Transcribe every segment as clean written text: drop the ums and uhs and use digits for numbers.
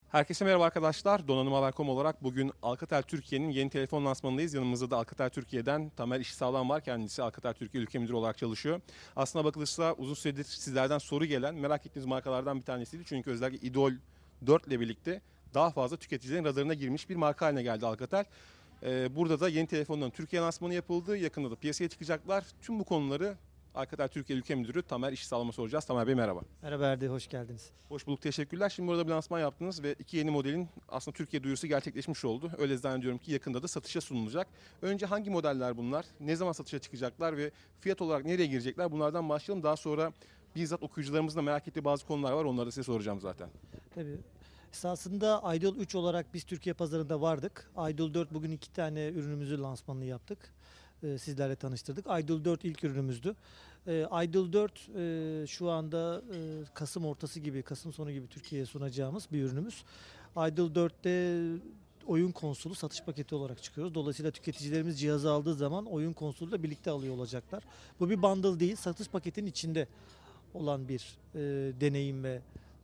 Herkese merhaba arkadaşlar. Donanım Haber.com olarak bugün Alcatel Türkiye'nin yeni telefon lansmanındayız. Yanımızda da Alcatel Türkiye'den Tamer İşsağlam var. Kendisi Alcatel Türkiye Ülke Müdürü olarak çalışıyor. Aslına bakılırsa uzun süredir sizlerden soru gelen, merak ettiğiniz markalardan bir tanesiydi. Çünkü özellikle Idol 4 ile birlikte daha fazla tüketicilerin radarına girmiş bir marka haline geldi Alcatel. Burada da yeni telefonların Türkiye lansmanı yapıldı. Yakında da piyasaya çıkacaklar. Tüm bu konuları Alcatel Türkiye Ülke Müdürü Tamer İşsağlam'a soracağız. Tamer Bey merhaba. Merhaba Erdi, hoş geldiniz. Hoş bulduk, teşekkürler. Şimdi burada bir lansman yaptınız ve iki yeni modelin aslında Türkiye duyurusu gerçekleşmiş oldu. Öyle zannediyorum ki yakında da satışa sunulacak. Önce hangi modeller bunlar? Ne zaman satışa çıkacaklar ve fiyat olarak nereye girecekler? Bunlardan başlayalım. Daha sonra bizzat okuyucularımızın da merak ettiği bazı konular var. Onları da size soracağım zaten. Tabii. Esasında Idol 3 olarak biz Türkiye pazarında vardık. Idol 4 bugün 2 tane ürünümüzü lansmanını yaptık. Sizlerle tanıştırdık. Idol 4 ilk ürünümüzdü. Idol 4 şu anda Kasım ortası gibi, Kasım sonu gibi Türkiye'ye sunacağımız bir ürünümüz. Idol 4'te oyun konsolu satış paketi olarak çıkıyoruz. Dolayısıyla tüketicilerimiz cihazı aldığı zaman oyun konsoluyla birlikte alıyor olacaklar. Bu bir bundle değil, satış paketinin içinde olan bir deneyim ve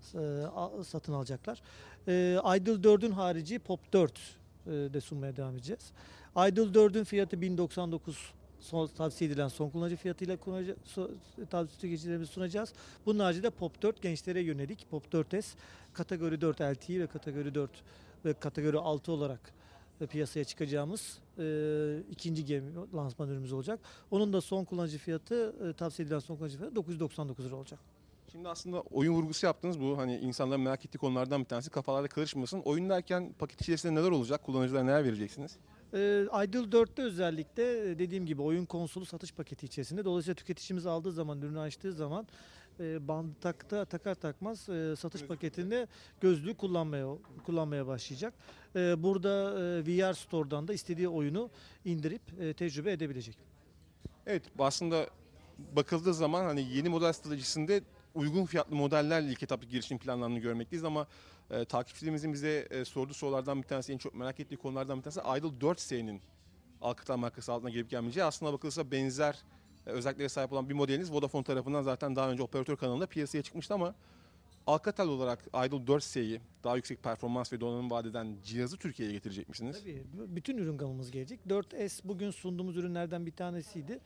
satın alacaklar. Idol 4'ün harici Pop 4 de sunmaya devam edeceğiz. Idol 4'ün fiyatı 1099 tavsiye edilen son kullanıcı fiyatıyla tüketicilerimize sunacağız. Bunun haricinde Pop 4 gençlere yönelik Pop 4S kategori 4 LTE ve kategori 4 ve kategori 6 olarak piyasaya çıkacağımız ikinci gemi lansman ürünümüz olacak. Onun da son kullanıcı fiyatı tavsiye edilen son kullanıcı fiyatı 999 lira olacak. Şimdi aslında oyun vurgusu yaptınız. Bu hani insanların merak ettiği konulardan bir tanesi. Kafalarda karışmasın. Oyun derken paket içerisinde neler olacak? Kullanıcılara neler vereceksiniz? Idol 4'te özellikle dediğim gibi oyun konsolu satış paketi içerisinde. Dolayısıyla tüketicimiz aldığı zaman, ürünü açtığı zaman bandı takar takmaz satış paketinde gözlüğü kullanmaya başlayacak. Burada VR Store'dan da istediği oyunu indirip tecrübe edebilecek. Evet, aslında bakıldığı zaman hani yeni model stratejisinde uygun fiyatlı modellerle ilk etapta girişim planlarını görmekteyiz ama takipçilerimizin bize sorduğu sorulardan bir tanesi, en çok merak ettiği konulardan bir tanesi Idol 4S'nin Alcatel markası altına gelip gelmeyeceği. Aslına bakılırsa benzer özelliklere sahip olan bir modeliniz Vodafone tarafından zaten daha önce operatör kanalında piyasaya çıkmıştı ama Alcatel olarak Idol 4S'yi daha yüksek performans ve donanım vaat eden cihazı Türkiye'ye getirecek misiniz? Tabii bütün ürün gamımız gelecek. 4S bugün sunduğumuz ürünlerden bir tanesiydi.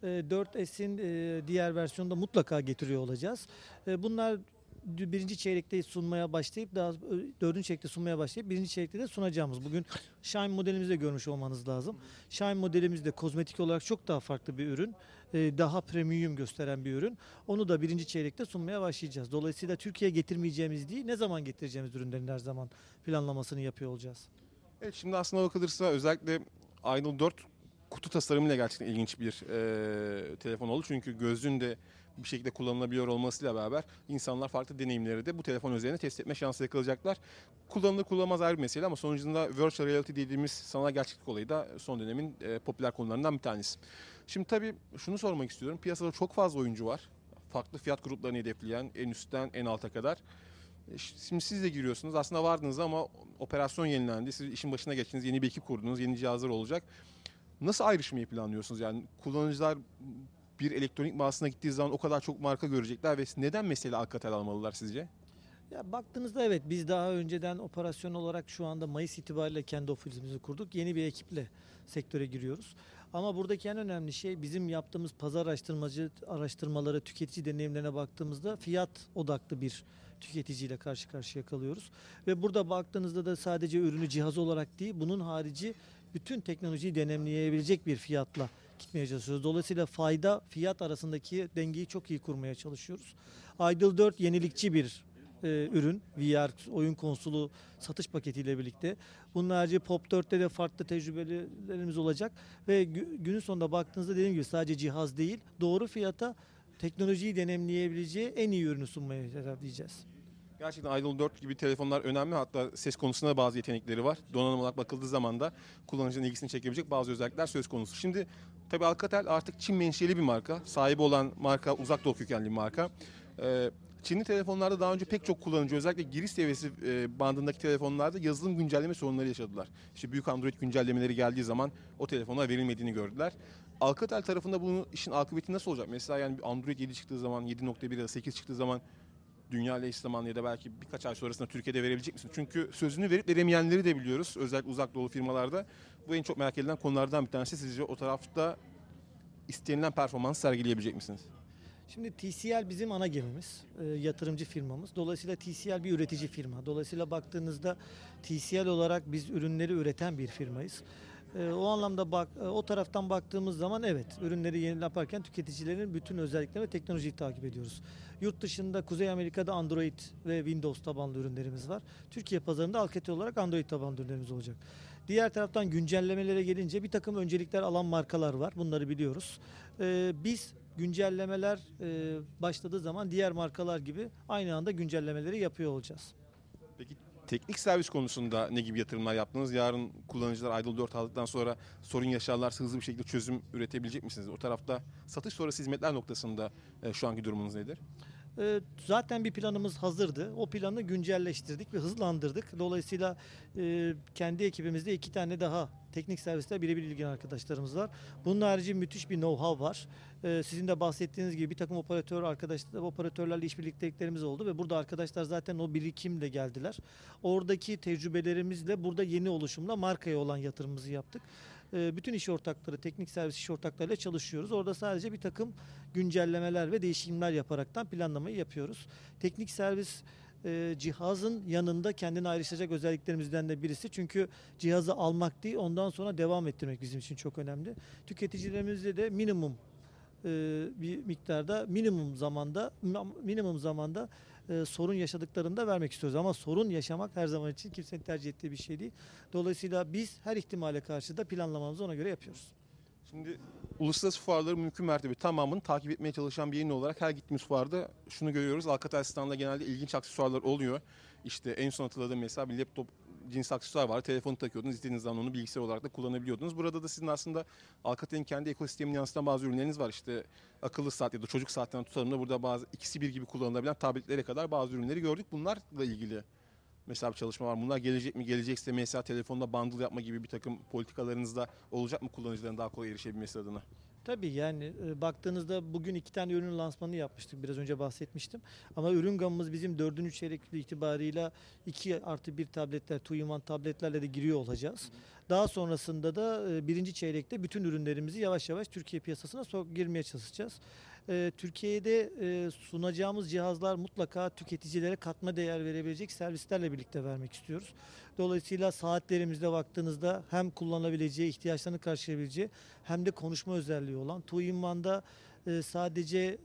4S'in diğer versiyonunu da mutlaka getiriyor olacağız. Bunlar birinci çeyrekte sunmaya başlayıp daha dördüncü çeyrekte sunmaya başlayıp birinci çeyrekte de sunacağımız. Bugün Shine modelimizi de görmüş olmanız lazım. Shine modelimiz de kozmetik olarak çok daha farklı bir ürün. Daha premium gösteren bir ürün. Onu da birinci çeyrekte sunmaya başlayacağız. Dolayısıyla Türkiye'ye getirmeyeceğimiz değil, ne zaman getireceğimiz ürünlerin her zaman planlamasını yapıyor olacağız. Evet, şimdi aslına bakılırsa özellikle Idol 4 kutu tasarımıyla gerçekten ilginç bir telefon oldu. Çünkü gözlüğün de bir şekilde kullanılabiliyor olmasıyla beraber insanlar farklı deneyimleri de bu telefon üzerine test etme şansı yakalayacaklar. Kullanılır kullanılmaz ayrı bir mesele ama sonucunda virtual reality dediğimiz sanal gerçeklik olayı da son dönemin popüler konularından bir tanesi. Şimdi tabii şunu sormak istiyorum. Piyasada çok fazla oyuncu var. Farklı fiyat gruplarını hedefleyen en üstten en alta kadar. Şimdi siz de giriyorsunuz. Aslında vardınız ama operasyon yenilendi. Siz işin başına geçtiniz. Yeni bir ekip kurdunuz. Yeni cihazlar olacak. Nasıl ayrışmayı planlıyorsunuz? Yani kullanıcılar bir elektronik mağazasına gittiği zaman o kadar çok marka görecekler ve neden mesela Alcatel almalılar sizce? Ya baktığınızda evet, biz daha önceden operasyon olarak şu anda Mayıs itibariyle kendi ofisimizi kurduk. Yeni bir ekiple sektöre giriyoruz. Ama buradaki en önemli şey bizim yaptığımız pazar araştırmaları, tüketici deneyimlerine baktığımızda fiyat odaklı bir tüketiciyle karşı karşıya kalıyoruz. Ve burada baktığınızda da sadece ürünü cihaz olarak değil, bunun harici bütün teknolojiyi deneyimleyebilecek bir fiyatla gitmeye çalışıyoruz. Dolayısıyla fayda fiyat arasındaki dengeyi çok iyi kurmaya çalışıyoruz. Idol 4 yenilikçi bir ürün. VR oyun konsolu satış paketiyle birlikte. Bunun harici Pop 4'te de farklı tecrübelerimiz olacak ve günün sonunda baktığınızda dediğim gibi sadece cihaz değil, doğru fiyata teknolojiyi deneyimleyebileceği en iyi ürünü sunmaya hedefleyeceğiz. Gerçekten Idol 4 gibi telefonlar önemli. Hatta ses konusunda da bazı yetenekleri var. Donanım olarak bakıldığı zaman da kullanıcının ilgisini çekebilecek bazı özellikler söz konusu. Şimdi tabii Alcatel artık Çin menşeli bir marka. Sahibi olan marka uzak doğu kökenli bir marka. Çinli telefonlarda daha önce pek çok kullanıcı özellikle giriş seviyesi bandındaki telefonlarda yazılım güncelleme sorunları yaşadılar. İşte büyük Android güncellemeleri geldiği zaman o telefona verilmediğini gördüler. Alcatel tarafında bunun işin akıbeti nasıl olacak? Mesela yani Android 7 çıktığı zaman, 7.1 ya da 8 çıktığı zaman dünya ile eş zamanlı ya da belki birkaç ay sonrasında Türkiye'de verebilecek misiniz? Çünkü sözünü verip veremeyenleri de biliyoruz. Özellikle uzak doğu firmalarda. Bu en çok merak edilen konulardan bir tanesi. Sizce o tarafta istenilen performans sergileyebilecek misiniz? Şimdi TCL bizim ana gemimiz, yatırımcı firmamız. Dolayısıyla TCL bir üretici firma. Dolayısıyla baktığınızda TCL olarak biz ürünleri üreten bir firmayız. O anlamda o taraftan baktığımız zaman evet, ürünleri yeni yaparken tüketicilerin bütün özelliklerini ve teknolojiyi takip ediyoruz. Yurt dışında Kuzey Amerika'da Android ve Windows tabanlı ürünlerimiz var. Türkiye pazarında Alcatel olarak Android tabanlı ürünlerimiz olacak. Diğer taraftan güncellemelere gelince bir takım öncelikler alan markalar var. Bunları biliyoruz. Biz güncellemeler başladığı zaman diğer markalar gibi aynı anda güncellemeleri yapıyor olacağız. Peki teknik servis konusunda ne gibi yatırımlar yaptınız? Yarın kullanıcılar Idol 4 aldıktan sonra sorun yaşarlarsa hızlı bir şekilde çözüm üretebilecek misiniz? O tarafta satış sonrası hizmetler noktasında şu anki durumunuz nedir? Zaten bir planımız hazırdı. O planı güncelleştirdik ve hızlandırdık. Dolayısıyla kendi ekibimizde 2 tane daha teknik serviste birebir ilgilenen arkadaşlarımız var. Bunun harici müthiş bir know-how var. Sizin de bahsettiğiniz gibi bir takım operatörlerle işbirlikteliklerimiz oldu ve burada arkadaşlar zaten o birikimle geldiler. Oradaki tecrübelerimizle burada yeni oluşumla markaya olan yatırımımızı yaptık. Bütün iş ortakları, teknik servis iş ortaklarıyla çalışıyoruz. Orada sadece bir takım güncellemeler ve değişimler yaparaktan planlamayı yapıyoruz. Teknik servis cihazın yanında kendini ayrıştıracak özelliklerimizden de birisi. Çünkü cihazı almak değil, ondan sonra devam ettirmek bizim için çok önemli. Tüketicilerimizde de bir miktarda minimum zamanda sorun yaşadıklarında vermek istiyoruz. Ama sorun yaşamak her zaman için kimsenin tercih ettiği bir şey değil. Dolayısıyla biz her ihtimale karşı da planlamamızı ona göre yapıyoruz. Şimdi uluslararası fuarları mümkün mertebe tamamını takip etmeye çalışan bir yayın olarak her gittiğimiz fuarda şunu görüyoruz. Alcatel standında genelde ilginç aksesuarlar oluyor. İşte en son hatırladığım mesela bir laptop cins aksesuar var. Telefonu takıyordunuz. İstediğiniz zaman onu bilgisayar olarak da kullanabiliyordunuz. Burada da sizin aslında Alcatel'in kendi ekosistemini yansıtan bazı ürünleriniz var. İşte akıllı saat ya da çocuk saatten tutalım da burada bazı ikisi bir gibi kullanılabilen tabletlere kadar bazı ürünleri gördük. Bunlarla ilgili mesela bir çalışma var. Bunlar gelecek mi? Gelecekse mesela telefonda bundle yapma gibi bir takım politikalarınızda olacak mı kullanıcıların daha kolay erişebilmesi adına? Tabii yani baktığınızda bugün 2 tane ürün lansmanı yapmıştık. Biraz önce bahsetmiştim. Ama ürün gamımız bizim 4. çeyrek itibarıyla 2+1 tabletler, 2-in-1 tabletlerle de giriyor olacağız. Daha sonrasında da 1. çeyrekte bütün ürünlerimizi yavaş yavaş Türkiye piyasasına girmeye çalışacağız. Türkiye'de sunacağımız cihazlar mutlaka tüketicilere katma değer verebilecek servislerle birlikte vermek istiyoruz. Dolayısıyla saatlerimizde baktığınızda hem kullanılabileceği, ihtiyaçlarını karşılayabileceği hem de konuşma özelliği olan Two-in-One'da sadece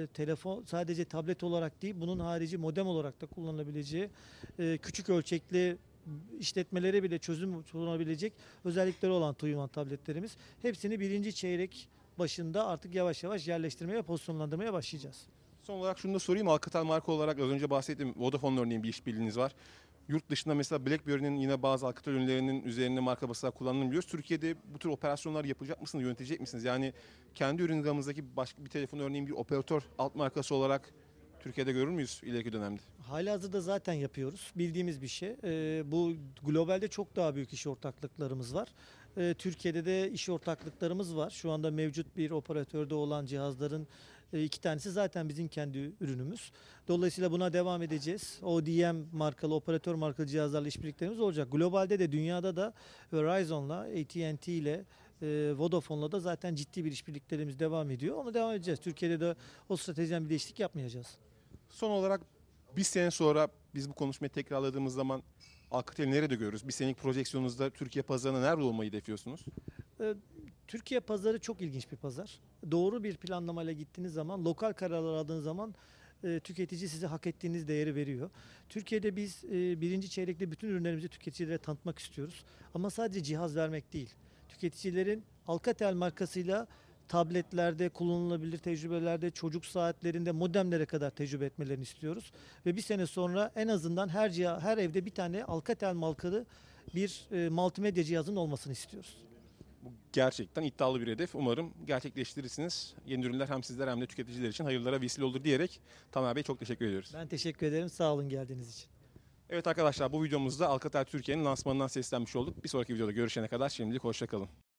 sadece tablet olarak değil, bunun harici modem olarak da kullanılabileceği küçük ölçekli işletmelere bile çözüm sunabilecek özellikleri olan Two-in-One tabletlerimiz. Hepsini 1. çeyrek başında artık yavaş yavaş yerleştirmeye ve pozisyonlandırmaya başlayacağız. Son olarak şunu da sorayım. Alcatel marka olarak az önce bahsettiğim Vodafone örneğin bir işbirliğiniz var. Yurt dışında mesela BlackBerry'nin yine bazı Alcatel ürünlerinin üzerine marka basarak kullanıldığını biliyoruz. Türkiye'de bu tür operasyonlar yapacak mısınız, yönetecek misiniz? Yani kendi ürün gamınızdaki başka bir telefon örneğin bir operatör alt markası olarak Türkiye'de görür müyüz ileriki dönemde? Halihazırda zaten yapıyoruz. Bildiğimiz bir şey. Bu globalde çok daha büyük iş ortaklıklarımız var. Türkiye'de de iş ortaklıklarımız var. Şu anda mevcut bir operatörde olan cihazların 2 tanesi zaten bizim kendi ürünümüz. Dolayısıyla buna devam edeceğiz. ODM markalı, operatör markalı cihazlarla işbirliklerimiz olacak. Globalde de dünyada da Verizon'la, AT&T ile Vodafone'la da zaten ciddi bir işbirliklerimiz devam ediyor. Ona devam edeceğiz. Türkiye'de de o stratejiden bir değişiklik yapmayacağız. Son olarak bir sene sonra biz bu konuşmayı tekrarladığımız zaman Alcatel'i nerede görürüz? Bir senelik projeksiyonunuzda Türkiye pazarına nerede olmayı hedefliyorsunuz? Ee, Türkiye pazarı çok ilginç bir pazar. Doğru bir planlamayla gittiğiniz zaman, lokal kararlar aldığınız zaman tüketici size hak ettiğiniz değeri veriyor. Türkiye'de biz 1. çeyrekte bütün ürünlerimizi tüketicilere tanıtmak istiyoruz. Ama sadece cihaz vermek değil. Tüketicilerin Alcatel markasıyla tabletlerde, kullanılabilir tecrübelerde, çocuk saatlerinde, modemlere kadar tecrübe etmelerini istiyoruz. Ve bir sene sonra en azından her evde bir tane Alcatel markalı bir multimedya cihazının olmasını istiyoruz. Bu gerçekten iddialı bir hedef. Umarım gerçekleştirirsiniz. Yeni ürünler hem sizler hem de tüketiciler için hayırlara vesile olur diyerek Tamer Bey çok teşekkür ediyoruz. Ben teşekkür ederim. Sağ olun geldiğiniz için. Evet arkadaşlar bu videomuzda Alcatel Türkiye'nin lansmanından seslenmiş olduk. Bir sonraki videoda görüşene kadar şimdilik hoşça kalın.